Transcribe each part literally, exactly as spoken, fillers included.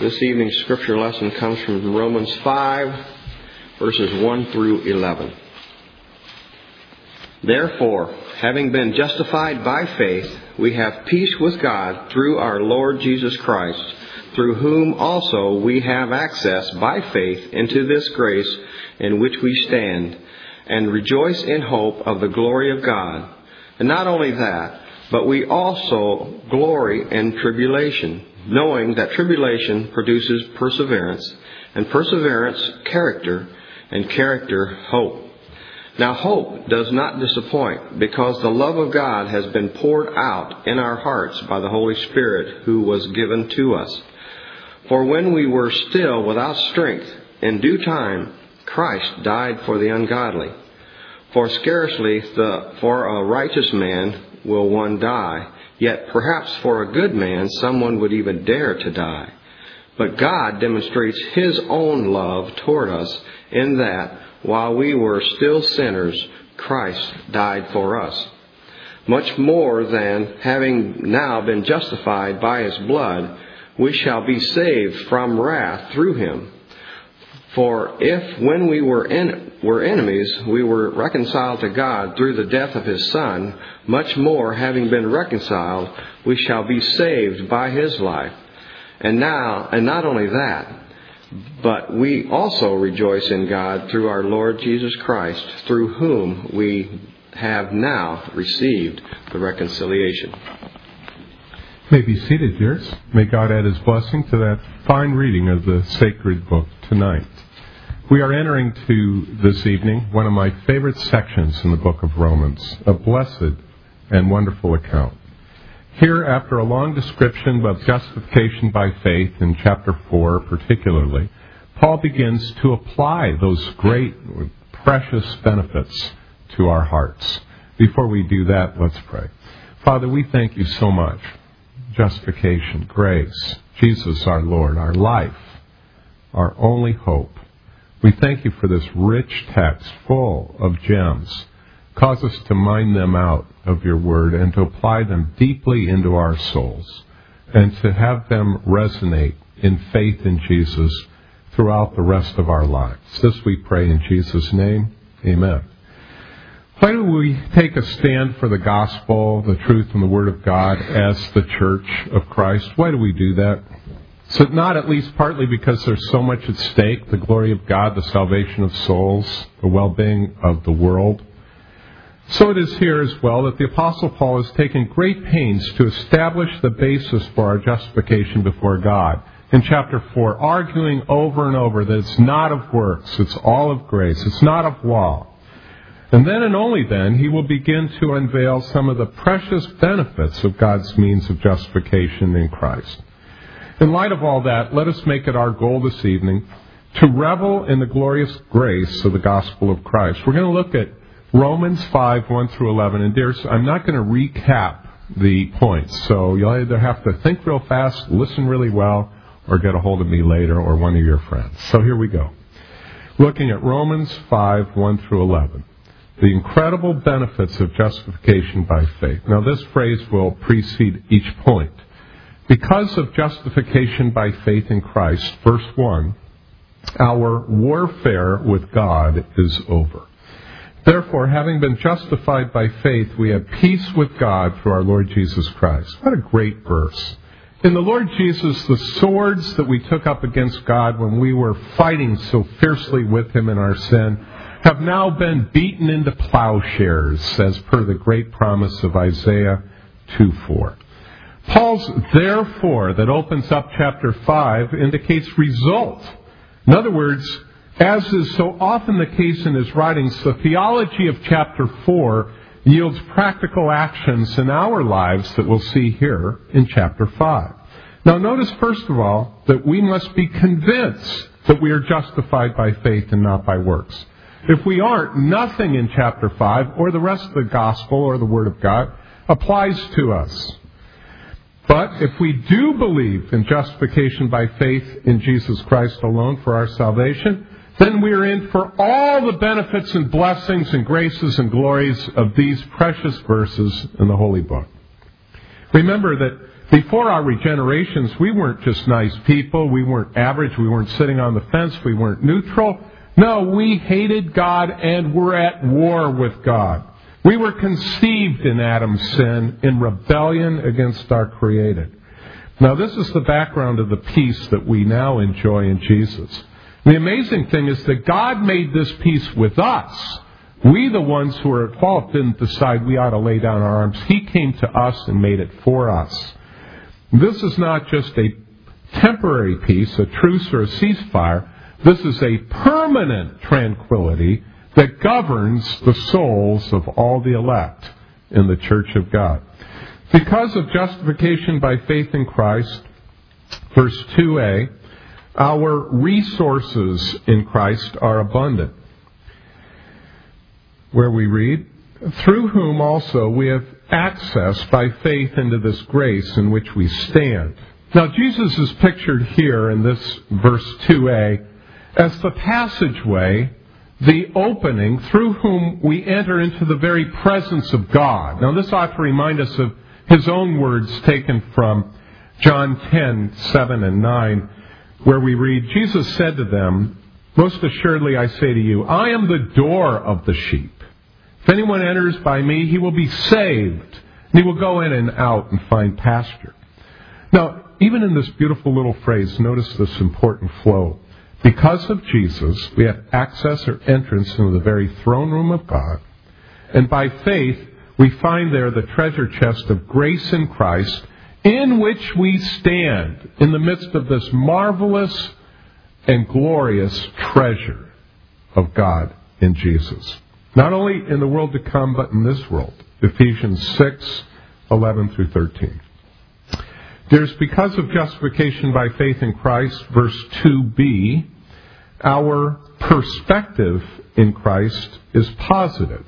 This evening's scripture lesson comes from Romans five, verses one through eleven. Therefore, having been justified by faith, we have peace with God through our Lord Jesus Christ, through whom also we have access by faith into this grace in which we stand, and rejoice in hope of the glory of God. And not only that, but we also glory in tribulation, knowing that tribulation produces perseverance, and perseverance, character, and character, hope. Now hope does not disappoint, because the love of God has been poured out in our hearts by the Holy Spirit who was given to us. For when we were still without strength, in due time Christ died for the ungodly. For scarcely the, for a righteous man will one die, yet perhaps for a good man someone would even dare to die. But God demonstrates His own love toward us in that, while we were still sinners, Christ died for us. Much more than, having now been justified by His blood, we shall be saved from wrath through Him. For if, when we were in, were enemies, we were reconciled to God through the death of His Son, much more, having been reconciled, we shall be saved by His life. And now, and not only that, but we also rejoice in God through our Lord Jesus Christ, through whom we have now received the reconciliation. You may be seated, dears. May God add His blessing to that fine reading of the sacred book tonight. We are entering to this evening one of my favorite sections in the book of Romans, a blessed and wonderful account. Here, after a long description of justification by faith in chapter four particularly, Paul begins to apply those great, precious benefits to our hearts. Before we do that, let's pray. Father, we thank You so much. Justification, grace, Jesus our Lord, our life, our only hope. We thank You for this rich text full of gems. Cause us to mine them out of Your word and to apply them deeply into our souls and to have them resonate in faith in Jesus throughout the rest of our lives. This we pray in Jesus' name. Amen. Why do we take a stand for the gospel, the truth, and the word of God as the church of Christ? Why do we do that? So not at least partly because there's so much at stake, the glory of God, the salvation of souls, the well-being of the world. So it is here as well that the Apostle Paul has taken great pains to establish the basis for our justification before God. In chapter four, arguing over and over that it's not of works, it's all of grace, it's not of law. And then and only then, he will begin to unveil some of the precious benefits of God's means of justification in Christ. In light of all that, let us make it our goal this evening to revel in the glorious grace of the gospel of Christ. We're going to look at Romans five, one through eleven. And dears, I'm not going to recap the points. So you'll either have to think real fast, listen really well, or get a hold of me later or one of your friends. So here we go. Looking at Romans five, one through eleven. The incredible benefits of justification by faith. Now this phrase will precede each point. Because of justification by faith in Christ, verse one, our warfare with God is over. Therefore, having been justified by faith, we have peace with God through our Lord Jesus Christ. What a great verse. In the Lord Jesus, the swords that we took up against God when we were fighting so fiercely with Him in our sin have now been beaten into plowshares, as per the great promise of Isaiah two four. Paul's therefore that opens up chapter five indicates result. In other words, as is so often the case in his writings, the theology of chapter four yields practical actions in our lives that we'll see here in chapter five. Now notice first of all that we must be convinced that we are justified by faith and not by works. If we aren't, nothing in chapter five or the rest of the gospel or the word of God applies to us. But if we do believe in justification by faith in Jesus Christ alone for our salvation, then we are in for all the benefits and blessings and graces and glories of these precious verses in the Holy Book. Remember that Before our regenerations, we weren't just nice people. We weren't average. We weren't sitting on the fence. We weren't neutral. No, we hated God and were at war with God. We were conceived in Adam's sin, in rebellion against our Creator. Now, this is the background of the peace that we now enjoy in Jesus. The amazing thing is that God made this peace with us. We, the ones who are at fault, didn't decide we ought to lay down our arms. He came to us and made it for us. This is not just a temporary peace, a truce or a ceasefire. This is a permanent tranquility that governs the souls of all the elect in the Church of God. Because of justification by faith in Christ, verse two a, our resources in Christ are abundant. Where we read, through whom also we have access by faith into this grace in which we stand. Now, Jesus is pictured here in this verse two a as the passageway, the opening through whom we enter into the very presence of God. Now, this ought to remind us of his own words taken from John ten, seven and nine, where we read, Jesus said to them, most assuredly I say to you, I am the door of the sheep. If anyone enters by me, he will be saved, and he will go in and out and find pasture. Now, even in this beautiful little phrase, notice this important flow. Because of Jesus, we have access or entrance into the very throne room of God. And by faith, we find there the treasure chest of grace in Christ, in which we stand in the midst of this marvelous and glorious treasure of God in Jesus. Not only in the world to come, but in this world. Ephesians six, eleven through thirteen. There's because of justification by faith in Christ, verse two b, our perspective in Christ is positive.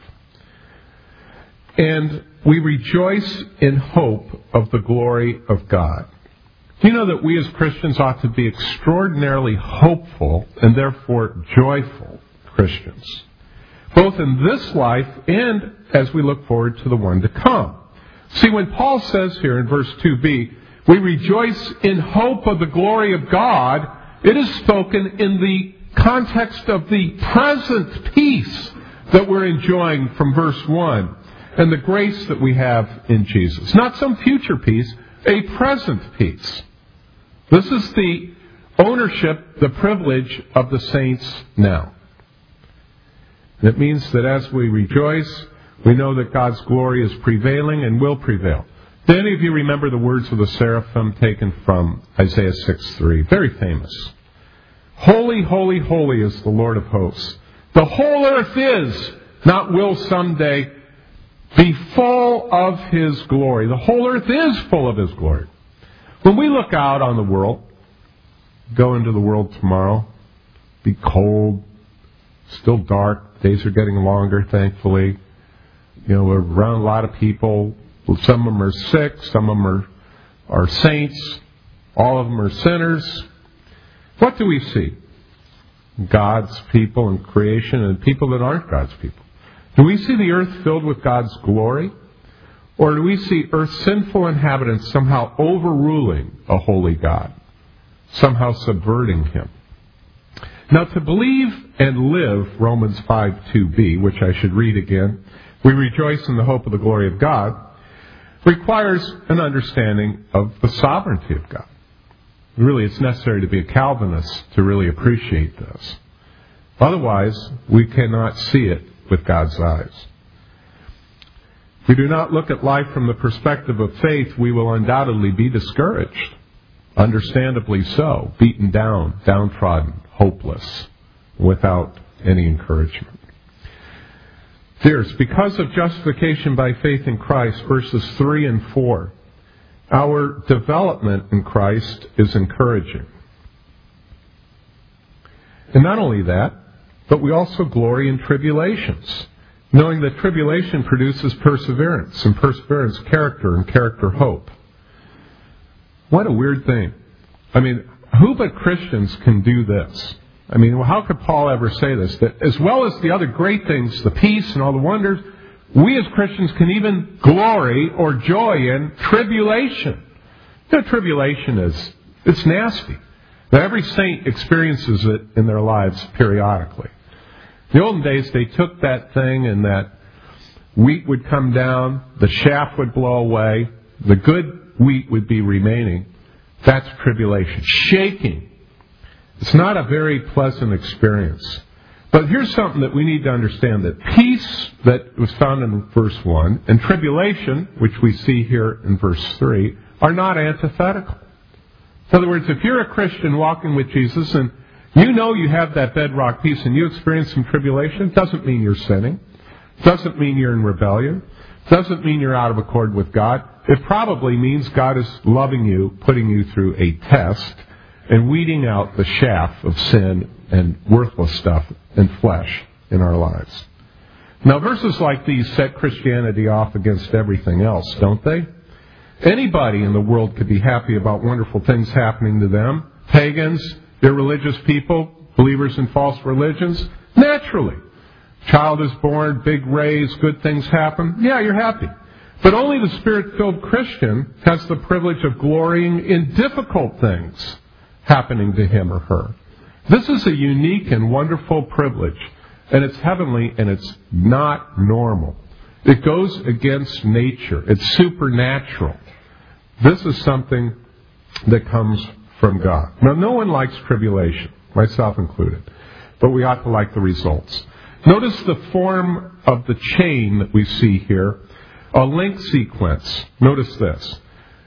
And we rejoice in hope of the glory of God. Do you know that we as Christians ought to be extraordinarily hopeful and therefore joyful Christians? Both in this life and as we look forward to the one to come. See, when Paul says here in verse two b, we rejoice in hope of the glory of God, it is spoken in the context of the present peace that we're enjoying from verse one and the grace that we have in Jesus. Not some future peace, a present peace. This is the ownership, the privilege of the saints now. It means that as we rejoice, we know that God's glory is prevailing and will prevail. Do any of you remember the words of the seraphim taken from Isaiah six three? Very famous. Holy, holy, holy is the Lord of hosts. The whole earth is, not will someday, be full of His glory. The whole earth is full of His glory. When we look out on the world, go into the world tomorrow, be cold, still dark, days are getting longer, thankfully. You know, we're around a lot of people. Some of them are sick, some of them are, are saints, all of them are sinners. What do we see? God's people and creation and people that aren't God's people. Do we see the earth filled with God's glory? Or do we see earth's sinful inhabitants somehow overruling a holy God? Somehow subverting Him? Now, to believe and live, Romans five two b, which I should read again, we rejoice in the hope of the glory of God, requires an understanding of the sovereignty of God. Really, it's necessary to be a Calvinist to really appreciate this. Otherwise, we cannot see it with God's eyes. If we do not look at life from the perspective of faith, we will undoubtedly be discouraged. Understandably so, beaten down, downtrodden, hopeless, without any encouragement. Dears, because of justification by faith in Christ, verses three and four, our development in Christ is encouraging. And not only that, but we also glory in tribulations, knowing that tribulation produces perseverance, and perseverance character, and character hope. What a weird thing. I mean, who but Christians can do this? I mean, well, how could Paul ever say this? That as well as the other great things, the peace and all the wonders, we as Christians can even glory or joy in tribulation. You know, tribulation is, it's nasty. Now, every saint experiences it in their lives periodically. In the olden days, they took that thing and that wheat would come down, the chaff would blow away, the good wheat would be remaining. That's tribulation. Shaking. It's not a very pleasant experience. But here's something that we need to understand, that peace that was found in verse one and tribulation, which we see here in verse three, are not antithetical. In other words, if you're a Christian walking with Jesus and you know you have that bedrock peace and you experience some tribulation, it doesn't mean you're sinning. It doesn't mean you're in rebellion. It doesn't mean you're out of accord with God. It probably means God is loving you, putting you through a test, and weeding out the chaff of sin and worthless stuff and flesh in our lives. Now, verses like these set Christianity off against everything else, don't they? Anybody in the world could be happy about wonderful things happening to them. Pagans, irreligious people, believers in false religions. Naturally. Child is born, big raise, good things happen. Yeah, you're happy. But only the Spirit-filled Christian has the privilege of glorying in difficult things happening to him or her. This is a unique and wonderful privilege, and it's heavenly, and it's not normal. It goes against nature. It's supernatural. This is something that comes from God. Now, no one likes tribulation, myself included, but we ought to like the results. Notice the form of the chain that we see here, a link sequence. Notice this.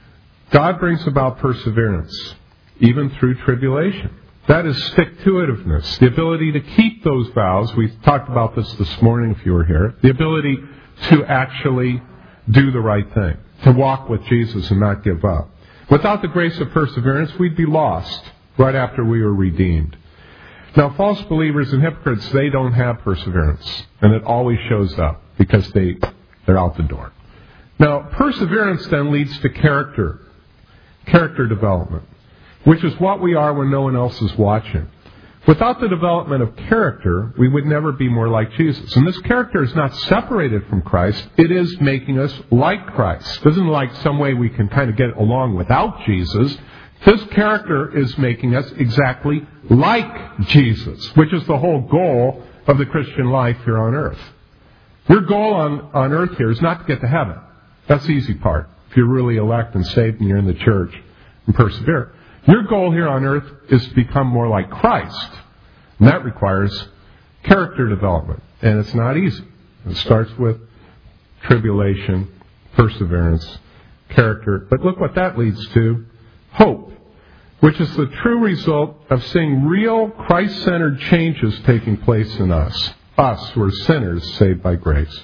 God brings about perseverance, even through tribulation. That is stick-to-itiveness, the ability to keep those vows. We talked about this this morning if you were here. The ability to actually do the right thing, to walk with Jesus and not give up. Without the grace of perseverance, we'd be lost right after we were redeemed. Now, false believers and hypocrites, they don't have perseverance, and it always shows up because they, they're out the door. Now, perseverance then leads to character, character development, which is what we are when no one else is watching. Without the development of character, we would never be more like Jesus. And this character is not separated from Christ. It is making us like Christ. It isn't like some way we can kind of get along without Jesus. This character is making us exactly like Jesus, which is the whole goal of the Christian life here on earth. Your goal on, on earth here is not to get to heaven. That's the easy part. If you're really elect and saved and you're in the church and persevere. Your goal here on earth is to become more like Christ. And that requires character development. And it's not easy. It starts with tribulation, perseverance, character. But look what that leads to. Hope, which is the true result of seeing real Christ-centered changes taking place in us. Us, who are sinners saved by grace.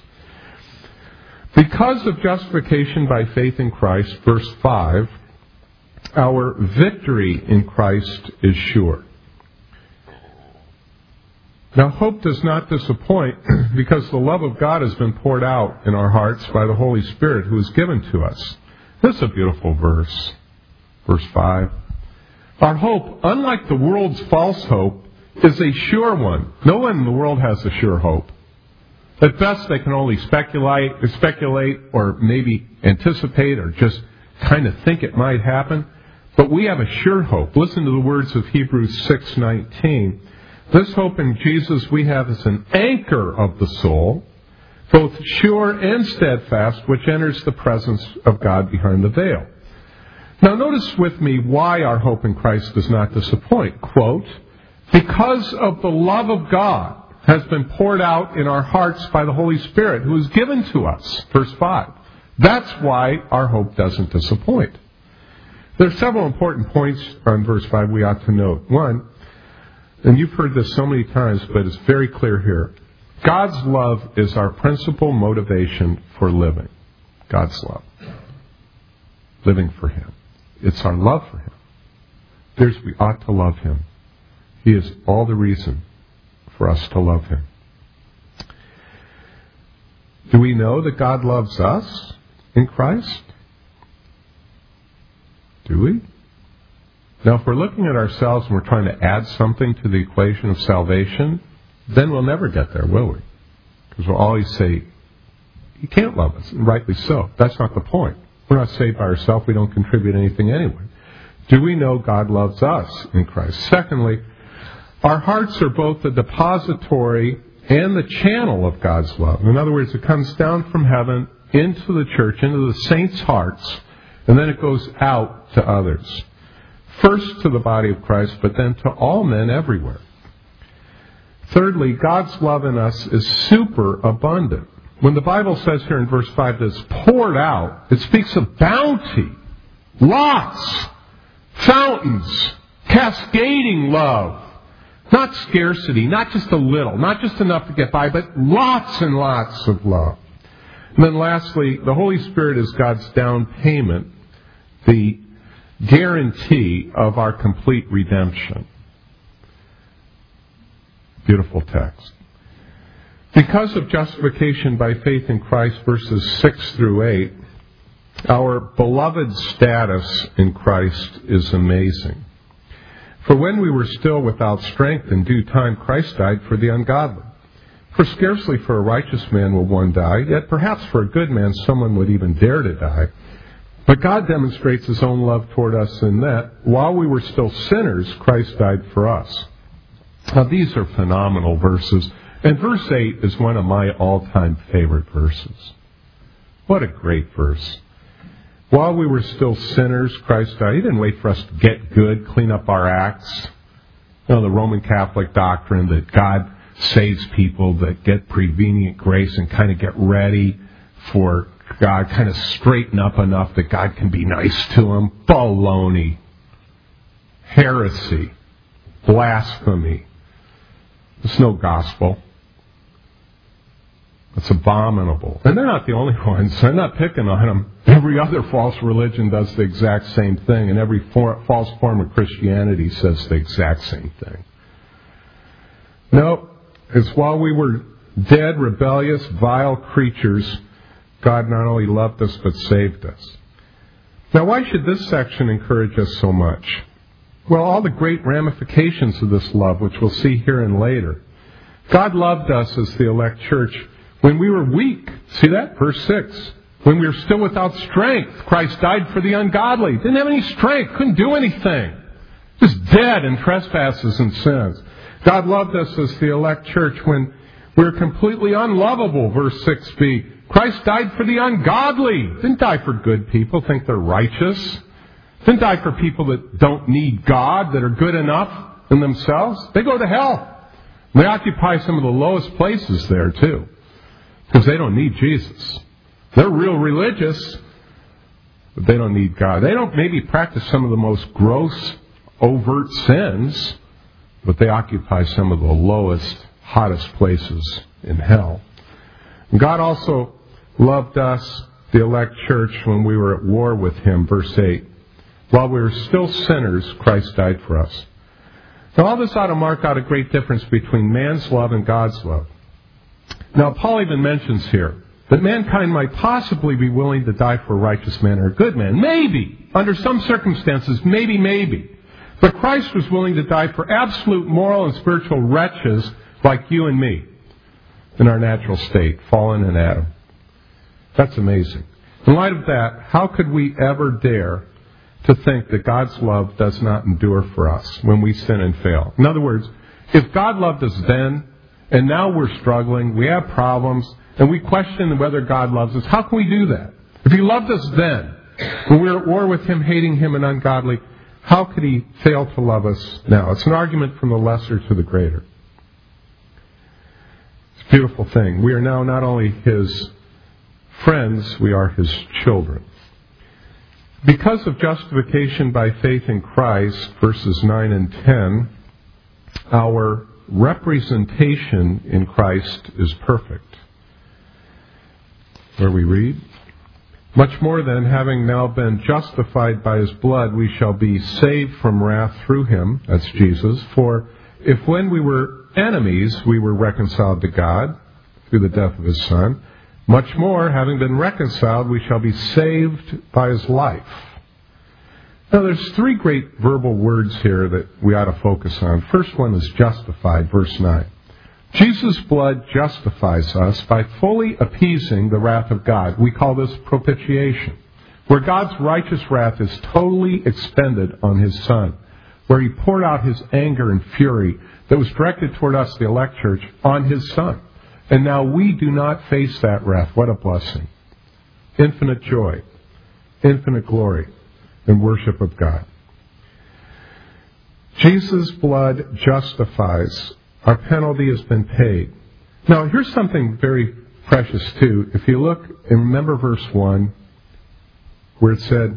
Because of justification by faith in Christ, verse five, our victory in Christ is sure. Now, hope does not disappoint because the love of God has been poured out in our hearts by the Holy Spirit who is given to us. This is a beautiful verse. Verse five. Our hope, unlike the world's false hope, is a sure one. No one in the world has a sure hope. At best, they can only speculate, speculate or maybe anticipate or just kind of think it might happen. But we have a sure hope. Listen to the words of Hebrews six nineteen. This hope in Jesus we have as an anchor of the soul, both sure and steadfast, which enters the presence of God behind the veil. Now notice with me why our hope in Christ does not disappoint. Quote, because of the love of God has been poured out in our hearts by the Holy Spirit who is given to us. Verse five. That's why our hope doesn't disappoint. There are several important points on verse five we ought to note. One, and you've heard this so many times, but it's very clear here. God's love is our principal motivation for living. God's love. Living for Him. It's our love for Him. There's, we ought to love Him. He is all the reason for us to love Him. Do we know that God loves us in Christ? Do we? Now, if we're looking at ourselves and we're trying to add something to the equation of salvation, then we'll never get there, will we? Because we'll always say, He can't love us, and rightly so. That's not the point. We're not saved by ourselves. We don't contribute anything anyway. Do we know God loves us in Christ? Secondly, our hearts are both the depository and the channel of God's love. In other words, it comes down from heaven into the church, into the saints' hearts, and then it goes out to others. First to the body of Christ, but then to all men everywhere. Thirdly, God's love in us is super abundant. When the Bible says here in verse five that it's poured out, it speaks of bounty, lots, fountains, cascading love. Not scarcity, not just a little, not just enough to get by, but lots and lots of love. And then lastly, the Holy Spirit is God's down payment, the guarantee of our complete redemption. Beautiful text. Because of justification by faith in Christ, verses six through eight, our beloved status in Christ is amazing. For when we were still without strength, in due time Christ died for the ungodly. For scarcely for a righteous man will one die, yet perhaps for a good man someone would even dare to die. But God demonstrates His own love toward us in that, while we were still sinners, Christ died for us. Now these are phenomenal verses, and verse eight is one of my all-time favorite verses. What a great verse. While we were still sinners, Christ died. He didn't wait for us to get good, clean up our acts. You know, the Roman Catholic doctrine that God saves people that get prevenient grace and kind of get ready for God, kind of straighten up enough that God can be nice to them. Baloney. Heresy. Blasphemy. It's no gospel. It's abominable. And they're not the only ones. I'm not picking on them. Every other false religion does the exact same thing, and every for, false form of Christianity says the exact same thing. No, it's while we were dead, rebellious, vile creatures, God not only loved us, but saved us. Now, why should this section encourage us so much? Well, all the great ramifications of this love, which we'll see here and later. God loved us as the elect church when we were weak. See that? Verse six. When we were still without strength, Christ died for the ungodly. Didn't have any strength. Couldn't do anything. Just dead in trespasses and sins. God loved us as the elect church when we were completely unlovable. Verse six b. Christ died for the ungodly. Didn't die for good people, think they're righteous. Didn't die for people that don't need God, that are good enough in themselves. They go to hell. They occupy some of the lowest places there too, because they don't need Jesus. They're real religious, but they don't need God. They don't maybe practice some of the most gross, overt sins, but they occupy some of the lowest, hottest places in hell. God also loved us, the elect church, when we were at war with Him, verse eight. While we were still sinners, Christ died for us. Now all this ought to mark out a great difference between man's love and God's love. Now Paul even mentions here that mankind might possibly be willing to die for a righteous man or a good man. Maybe. Under some circumstances, maybe, maybe. But Christ was willing to die for absolute moral and spiritual wretches like you and me in our natural state, fallen in Adam. That's amazing. In light of that, how could we ever dare to think that God's love does not endure for us when we sin and fail? In other words, if God loved us then, and now we're struggling, we have problems, and we question whether God loves us, how can we do that? If He loved us then, when we were at war with Him, hating Him and ungodly, how could He fail to love us now? It's an argument from the lesser to the greater. It's a beautiful thing. We are now not only His friends, we are His children. Because of justification by faith in Christ, verses nine and ten, our representation in Christ is perfect. Where we read, much more than having now been justified by His blood, we shall be saved from wrath through Him, that's Jesus. For if when we were enemies, we were reconciled to God through the death of His Son, much more, having been reconciled, we shall be saved by His life. Now, there's three great verbal words here that we ought to focus on. First one is justified, verse nine. Jesus' blood justifies us by fully appeasing the wrath of God. We call this propitiation. where God's righteous wrath is totally expended on His Son, where He poured out His anger and fury that was directed toward us, the elect church, on His Son. And now we do not face that wrath. What a blessing. Infinite joy, infinite glory, and worship of God. Jesus' blood justifies. Our penalty has been paid. Now, here's something very precious, too. If you look and remember verse one, where it said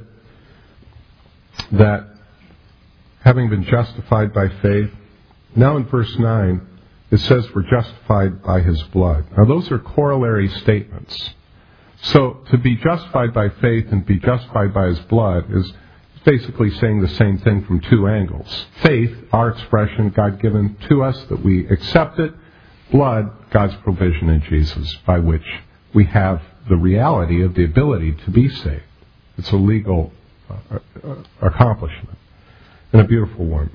that having been justified by faith, now in verse nine, it says we're justified by His blood. Now, those are corollary statements. So, to be justified by faith and be justified by His blood is basically saying the same thing from two angles. Faith, our expression, God-given to us, that we accept it. Blood, God's provision in Jesus, by which we have the reality of the ability to be saved. It's a legal uh, uh, accomplishment, and a beautiful one.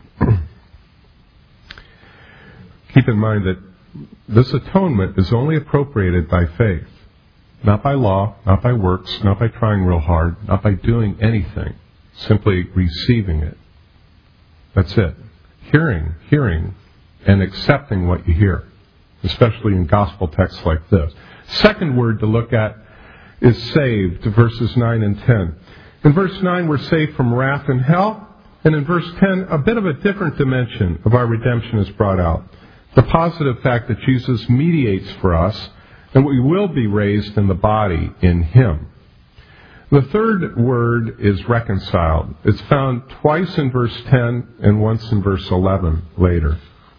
Keep in mind that this atonement is only appropriated by faith, not by law, not by works, not by trying real hard, not by doing anything, simply receiving it. That's it. Hearing, hearing, and accepting what you hear, especially in gospel texts like this. Second word to look at is saved, verses nine and ten. In verse nine, we're saved from wrath and hell. And in verse ten, a bit of a different dimension of our redemption is brought out. The positive fact that Jesus mediates for us, and we will be raised in the body in Him. The third word is reconciled. It's found twice in verse ten and once in verse eleven later.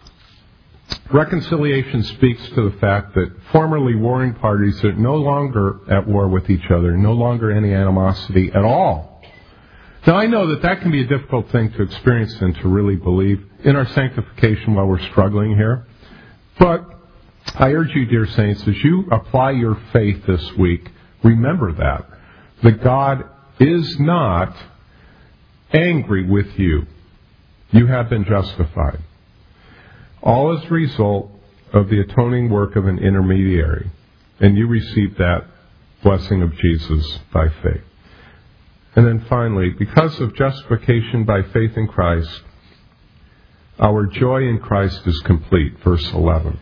Reconciliation speaks to the fact that formerly warring parties are no longer at war with each other, no longer any animosity at all. Now, I know that that can be a difficult thing to experience and to really believe in our sanctification while we're struggling here. But I urge you, dear saints, as you apply your faith this week, remember that, that God is not angry with you. You have been justified. All as a result of the atoning work of an intermediary. And you receive that blessing of Jesus by faith. And then finally, because of justification by faith in Christ, our joy in Christ is complete. Verse eleven.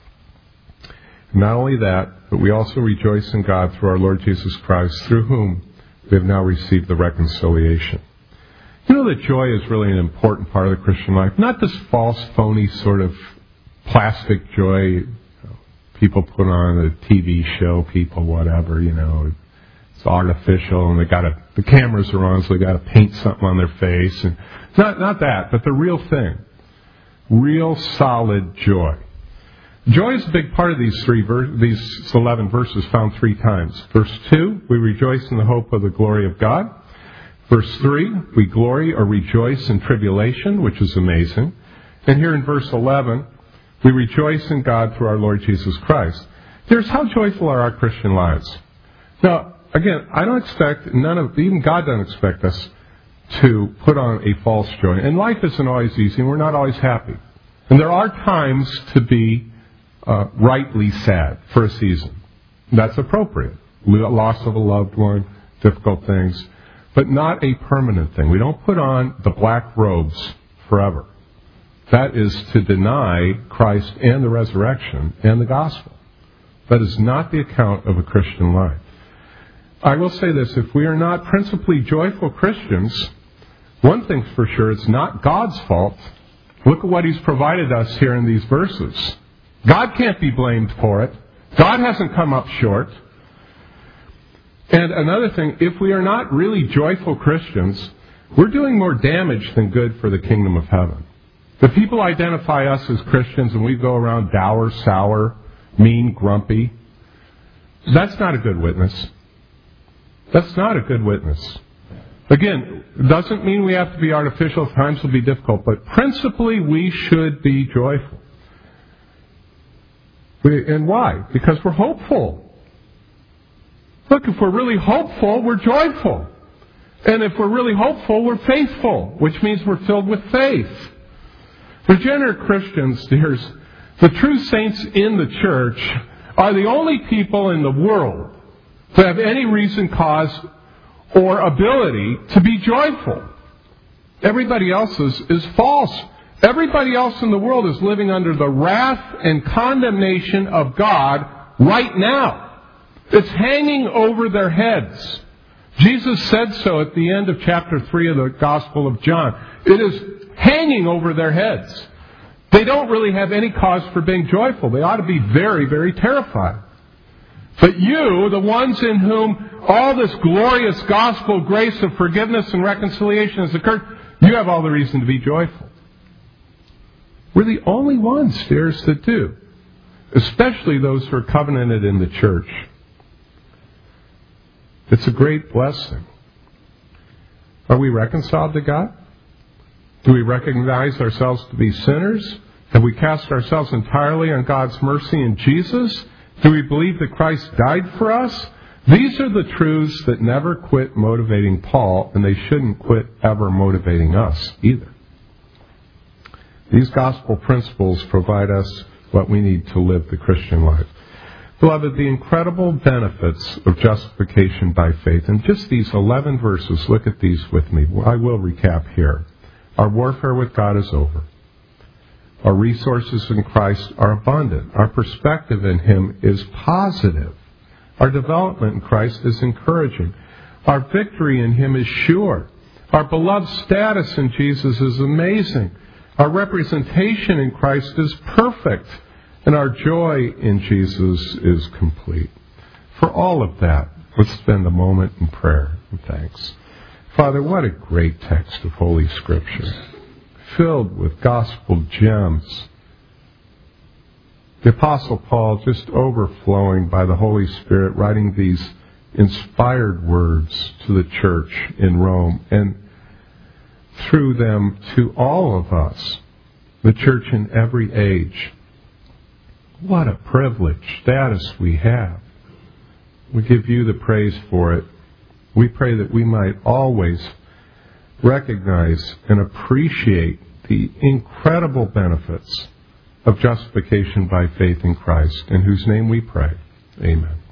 Not only that, but we also rejoice in God through our Lord Jesus Christ, through whom we have now received the reconciliation. You know that joy is really an important part of the Christian life. Not this false, phony sort of plastic joy people put on a T V show, people, whatever, you know. It's artificial, and they got to, the cameras are on, so they got to paint something on their face. And not, not that, but the real thing. Real solid joy. Joy is a big part of these three, ver- these eleven verses found three times. Verse two, we rejoice in the hope of the glory of God. Verse three, we glory or rejoice in tribulation, which is amazing. And here in verse eleven, we rejoice in God through our Lord Jesus Christ. Here's how joyful are our Christian lives. Now, again, I don't expect, none of, even God doesn't expect us to put on a false joy. And life isn't always easy, and we're not always happy. And there are times to be uh, rightly sad for a season. That's appropriate. Loss of a loved one, difficult things. But not a permanent thing. We don't put on the black robes forever. That is to deny Christ and the resurrection and the gospel. That is not the account of a Christian life. I will say this, if we are not principally joyful Christians, one thing's for sure, it's not God's fault. Look at what He's provided us here in these verses. God can't be blamed for it. God hasn't come up short. And another thing, if we are not really joyful Christians, we're doing more damage than good for the kingdom of heaven. If people identify us as Christians and we go around dour, sour, mean, grumpy, that's not a good witness. That's not a good witness. Again, it doesn't mean we have to be artificial. Times will be difficult. But principally, we should be joyful. We, and why? Because we're hopeful. Look, if we're really hopeful, we're joyful. And if we're really hopeful, we're faithful, which means we're filled with faith. Regenerate Christians, here's, the true saints in the church are the only people in the world to have any reason, cause, or ability to be joyful. Everybody else is, is false. Everybody else in the world is living under the wrath and condemnation of God right now. It's hanging over their heads. Jesus said so at the end of chapter three of the Gospel of John. It is hanging over their heads. They don't really have any cause for being joyful. They ought to be very, very terrified. But you, the ones in whom all this glorious gospel grace of forgiveness and reconciliation has occurred, you have all the reason to be joyful. We're the only ones, dears, that do. Especially those who are covenanted in the church. It's a great blessing. Are we reconciled to God? Do we recognize ourselves to be sinners? Have we cast ourselves entirely on God's mercy in Jesus? Do we believe that Christ died for us? These are the truths that never quit motivating Paul, and they shouldn't quit ever motivating us either. These gospel principles provide us what we need to live the Christian life. Beloved, the incredible benefits of justification by faith, and just these eleven verses, look at these with me. I will recap here. Our warfare with God is over. Our resources in Christ are abundant. Our perspective in Him is positive. Our development in Christ is encouraging. Our victory in Him is sure. Our beloved status in Jesus is amazing. Our representation in Christ is perfect. And our joy in Jesus is complete. For all of that, let's spend a moment in prayer and thanks. Father, what a great text of Holy Scripture, filled with gospel gems. The Apostle Paul just overflowing by the Holy Spirit, writing these inspired words to the church in Rome, and through them to all of us, the church in every age. What a privileged status we have. We give you the praise for it. We pray that we might always recognize and appreciate the incredible benefits of justification by faith in Christ, in whose name we pray. Amen.